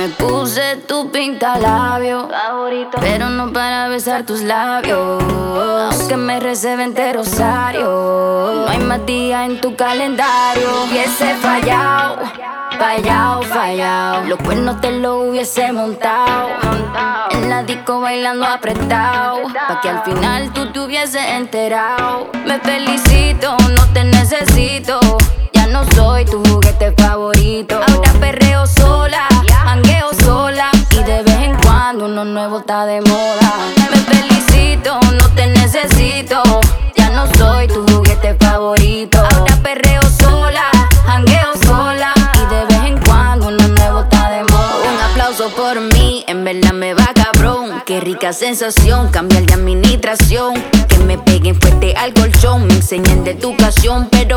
me puse tu pintalabio favorito, pero no para besar tus labios. Aunque me recé 20 rosarios, no hay más día en tu calendario. Hubiese fallado, fallado. Los cuernos te lo hubiese montado en la disco bailando apretado, pa' que al final tú te hubieses enterado. Me felicito, no te necesito. Ya no soy tu juguete favorito. Ahora perreo sola, jangueo sola, y de vez en cuando uno nuevo está de moda. Me felicito, no te necesito. Ya no soy tu juguete favorito. Ahora perreo sola, jangueo sola, y de vez en cuando uno nuevo está de moda. Un aplauso por mí, en verdad me va cabrón. Qué rica sensación cambiar de administración. Que me peguen fuerte al colchón, me enseñen de educación, pero